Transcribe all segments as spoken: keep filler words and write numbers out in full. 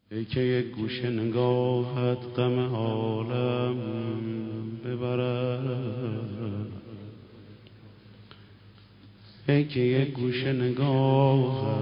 ای که یک گوشه نگاهت غم عالم ببرد، ای که یک گوشه نگاهت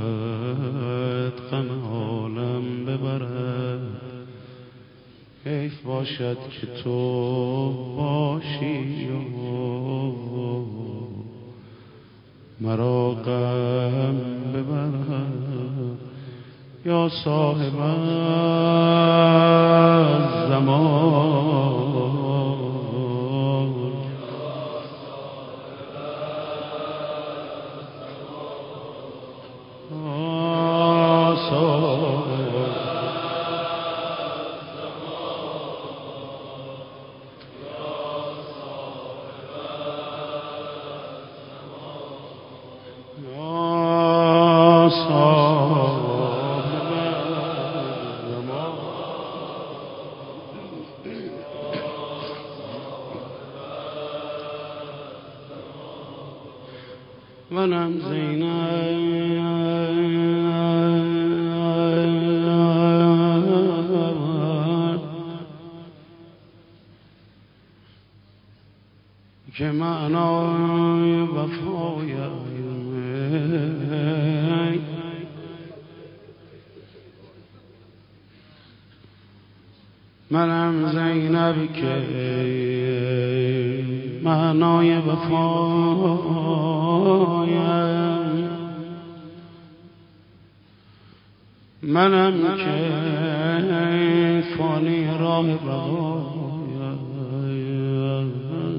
غم عالم ببرد. حیف باشد که تو باشی و مرا غم ببرد. یا صاحب الزمان، منم زینب که معنای وفای منم زینب که معنای وفایم، منم که فانی راه بقایم.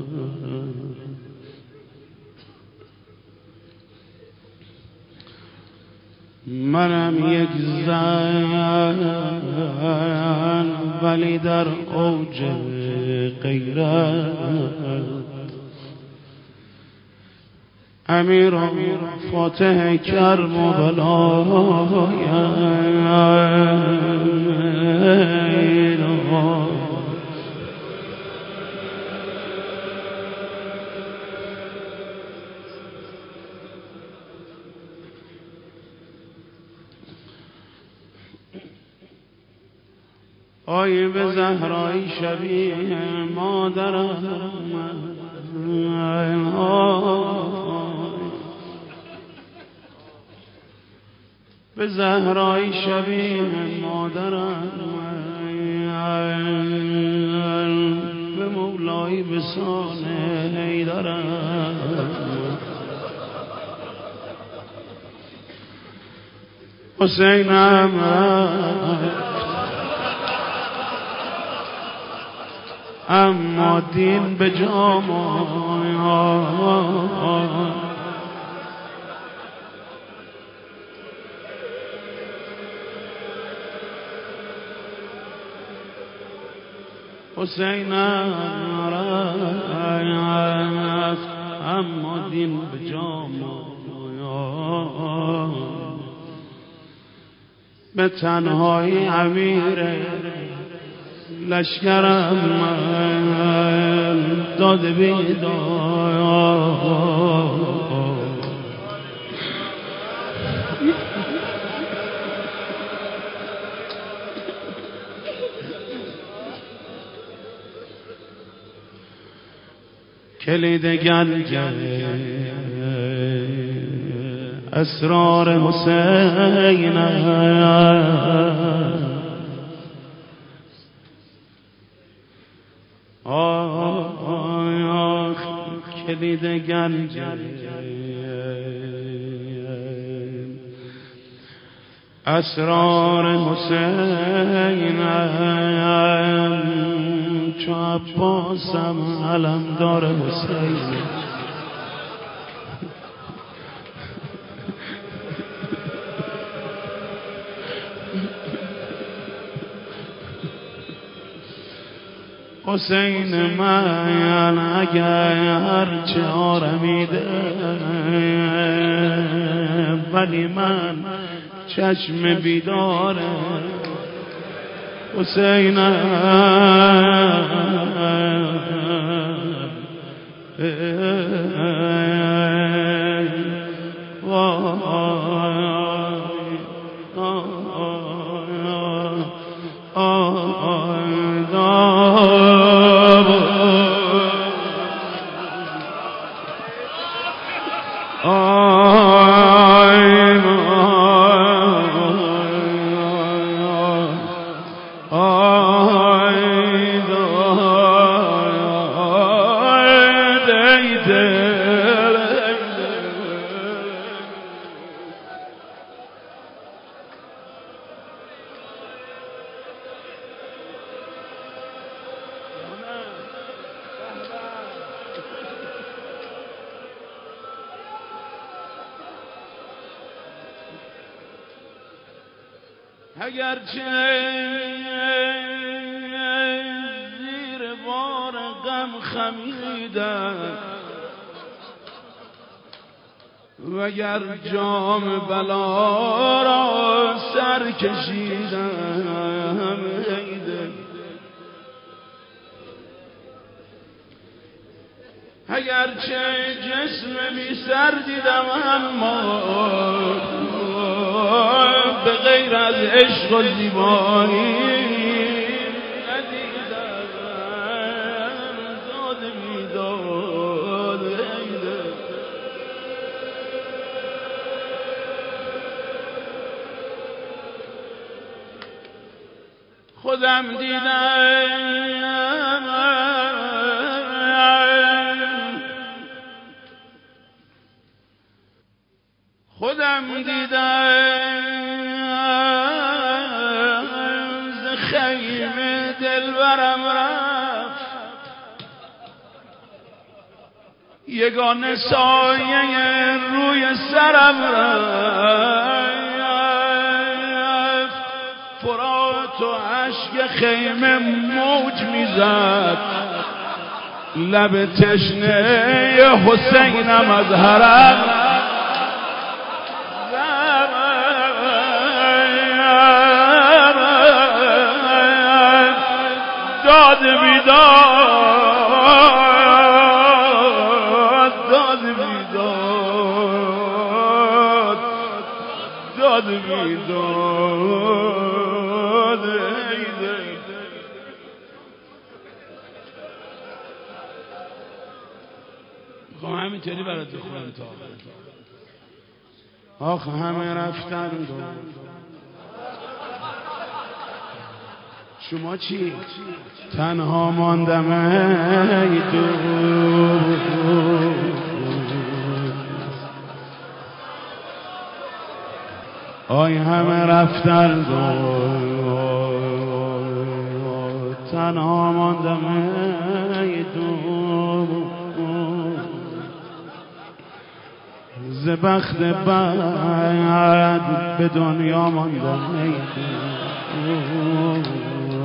منم یک زن ولی در اوج غیرت، امیر و فاتح کرم و بلایم. آی به زهرایی شبیه مادرم، به زهرایی شبیه مادرم، به مولایی بسان حیدرم. حسینم اما دین به جام حسینم رفت، اما دین به جام به تنهایی امیر لشکرم داده بیدار. کلید گنج اسرار حسین، آه کلید گنج اسرار حسین، چو عباسم علمدار حسین. حسین من اگر چه آرمیده، ولی من چشم بیداره. حسین وای اگرچه زیر بار غم خمیدم وگر جام بلا را سر کشیدم عیده اگرچه جسم بی سر دیدم اما به غیر از عشق و زیبایی ندیدم داد بیداد عیده خودم دیدم خودم دیدم ز خیمه دلبرم رفت یگانه سایه روی سرم رفت فرات و اشک خیمه موج میزد لب تشنه حسینم از حرم داد بیداد داد بیداد داد بیداد میخوام همینطوری برات بخونم تا آخ همه رفتن شما چی؟ تنها ماندم ای دوست آی همه رفتن تنها ماندم ای دوست ز بخت بد به دنیا ماندم ای دوست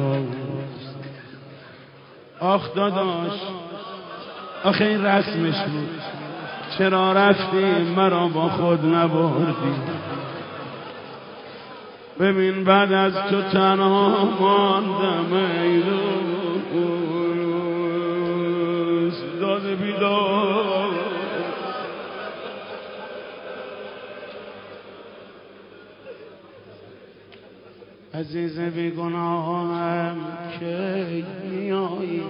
آخ داداش آخه این رسمش بود چرا رفتی مرا با خود نبردی ببین بعد از تو تنها ماندم ای دوست داد بیداد عزیز بی گناهم که میایی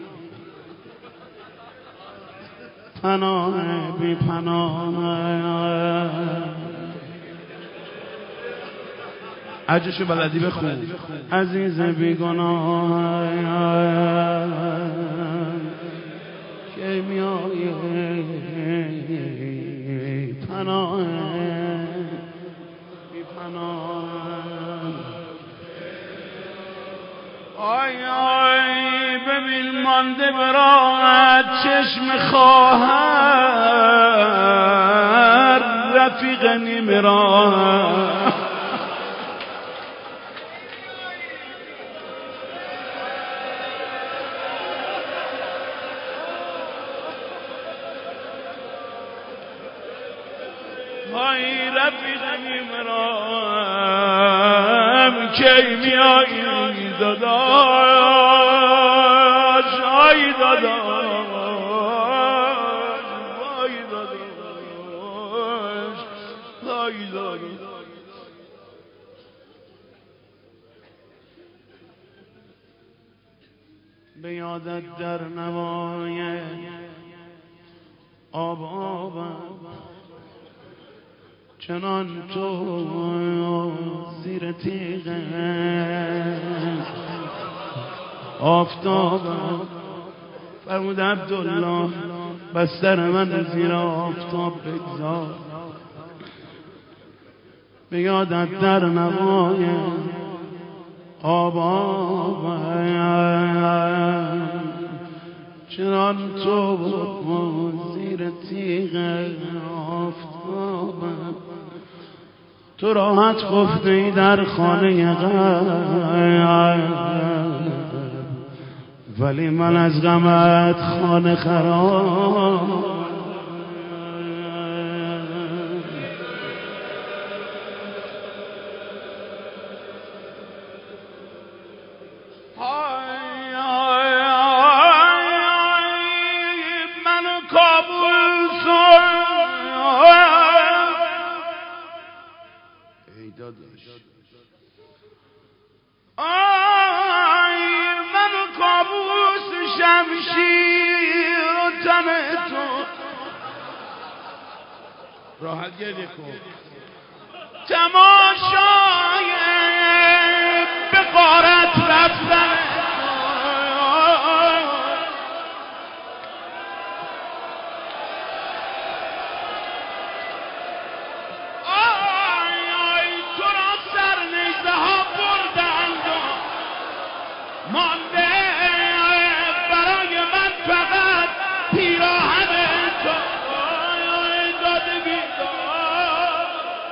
پناه بی پناه عجشو بلدی بخون عزیز بی گناهم که میایی پناه بی پناه آی آی ببین مانده برات چشم خواهر رفیق نیم راه آی رفیق نیم راه کی میایی داداش آی داداش آی داداش آی داداش به یادت در نوای آب آبم چنان تو زیر تیغ آفتابم فرمود عبدالله بستر من زیر آفتاب بگذار به یادت در نوای آب آبم چنان تو زیر تیغ آفتابم تو راحت خفته در خانه غم، ولی من از غمت خانه خراب. آی من کابوس شمشیر و تن تو، راحت گریه کن. تماشای به غارت رفتن مانده برای من فقط پیراهن تو، داده بیدار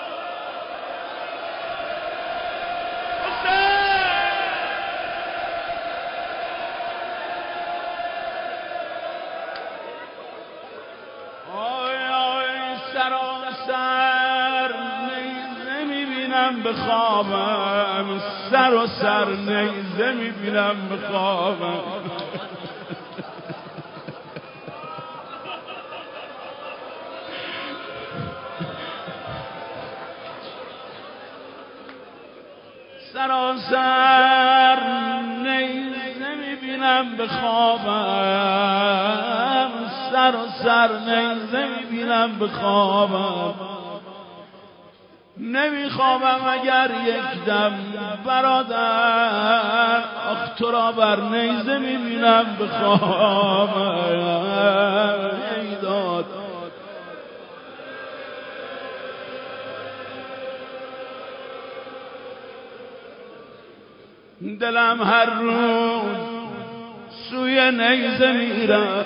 آی آی سراسر نیزه میبینم به خوابم، سر و سر نیزه میبینم به خوابم. سراسر نیزه میبینم به خوابم، سر و سر نیزه میبینم به خوابم. نمیخوابم اگر یک دم برادر، آخ تو را بر نیزه میبینم به خوابم. ای داد دلم هر روز سوی نیزه میرم،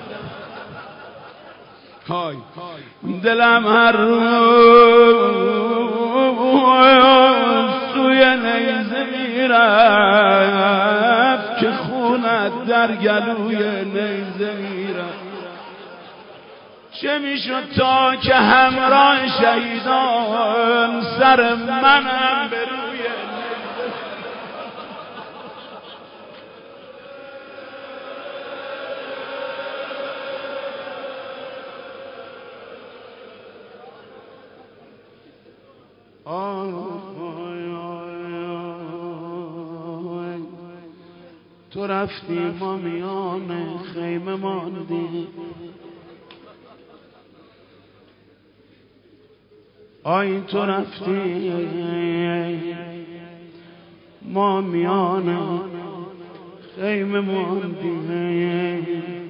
های دلم هر روز سوی نیزه میرفت که خونت در گلوی نیزه میرفت. چه میشد تا که همراه شهیدان سر منم به روی تو رفتی ما میان خیمه ماندیم، آی تو رفتی ما میان خیمه ماندیم.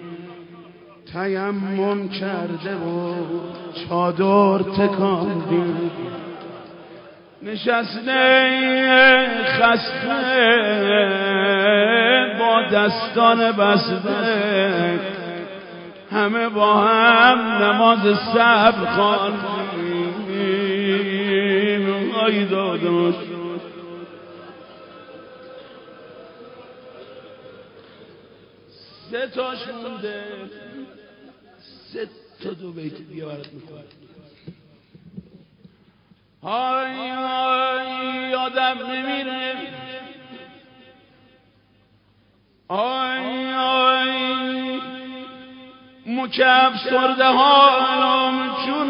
تیمم کرده و چادر تکاندیم، نشسته خسته با دستان بسته، همه با هم نماز صبر خواندیم. آی داداش سه تاش مونده، سه تا دو بیت دیگه برات میخونم. آی آی یادم نمیره، آی آی مکب سرده حالم چون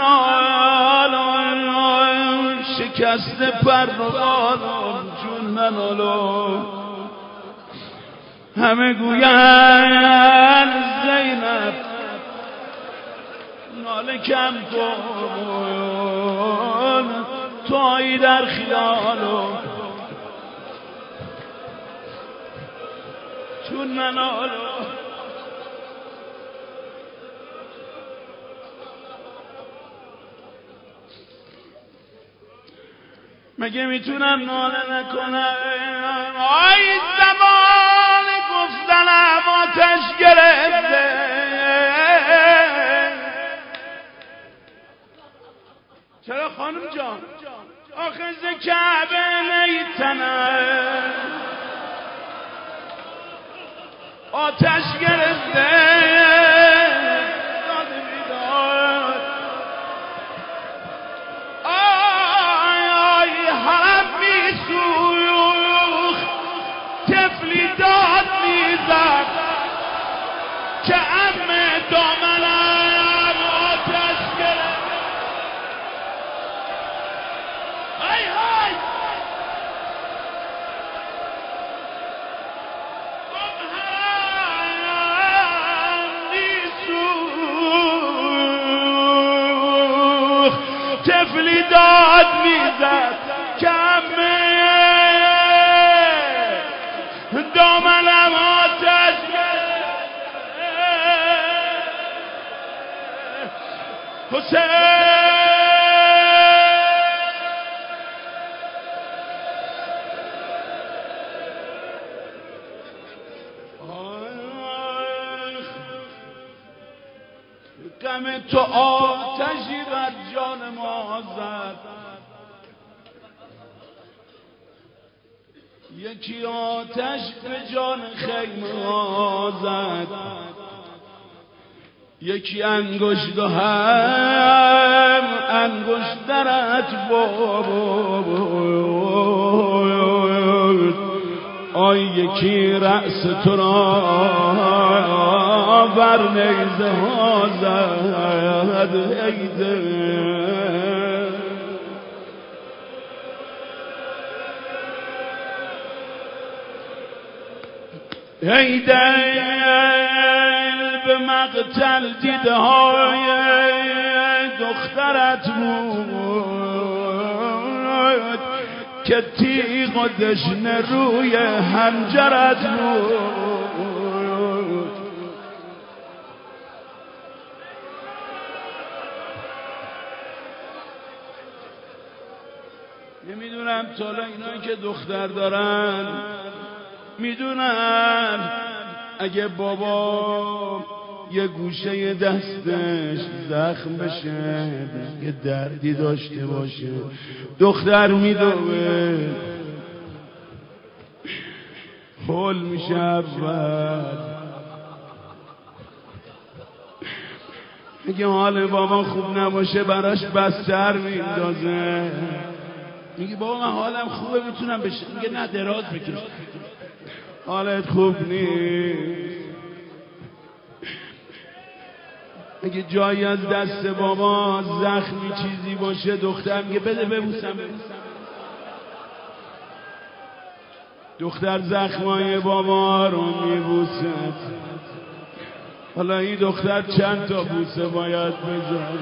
ننالم، شکست پر و بالم چون ننالم. همه گوین زینب ناله کم کن، تویی در خیالم چون ننالم. مگه میتونم ناله نکنم؟ آی زمان گفتنم آتش گرفته، چرا خانم جان؟ آخه ز کعبه نیتنه آتش گرفته داد بیداد آی آی حرم میسوخ طفلی داد میزد که عمه دامنم آتش گرفت ای های طفلی داد میزد که عمه دامنم آتش حسین غم تو آتشی بر جان ما زد یکی آتش به جان خیمه ها زد یکی انگشت و هم انگشت درت بود آی یکی رأس تو را بر نیزه ها زد ایده ای دل به مقتل دیده های دخترت بود که تیغ و دشنه روی حنجرت بود نمیدونم تا اینایی که دختر دارن میدونن اگه بابا یه گوشه دستش زخم بشه یه دردی داشته باشه دختر میدوه هول میشه اول اگه حال بابا خوب نباشه براش بستر میندازه میگه بابا من حالم خوبه میتونم بشه میگه نه دراز بکش حالت خوب نیست اگه جایی از دست بابا زخمی چیزی باشه دختر میگه بده ببوسم دختر زخمای بابا رو میبوسه حالا این دختر چند تا بوسه باید بزنه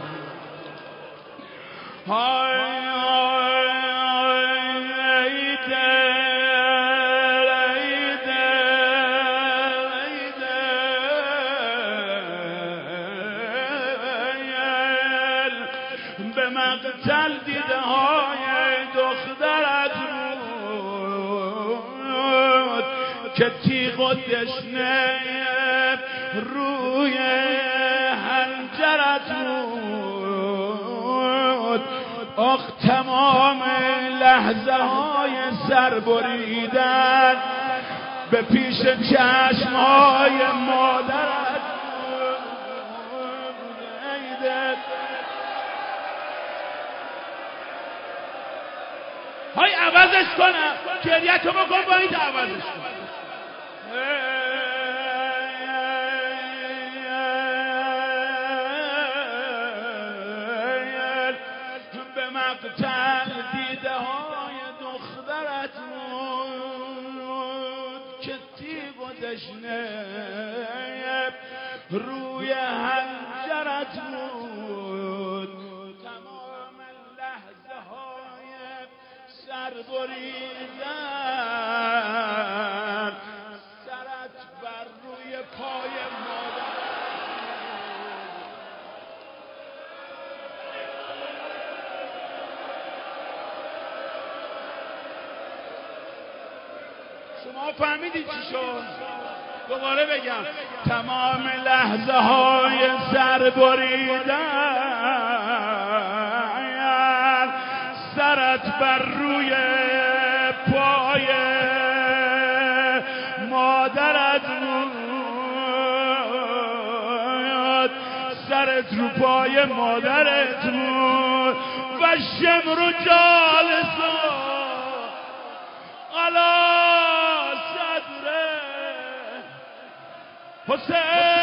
های های ای دل ای دل ای دل به مقتل دیده های دخترت بود که تیغ و دشنه روی حنجرت بود آخ تمام لحظه های سر بریدن به پیش چشم های مادرت های عوضش کنم گریه تو بکن با این عوضش کنم مقتل دیده های دخترت بود که تیغ و دشنه روی حنجرت بود تمام لحظه های سر بریدن سرت بر روی پای مادر شما فهمیدید چی شد؟ دوباره بگم تمام لحظه های سر بریدن سر بر روی پای مادرت بود، سرت رو پای مادرت بود و شمر جالسو علی صدره حسین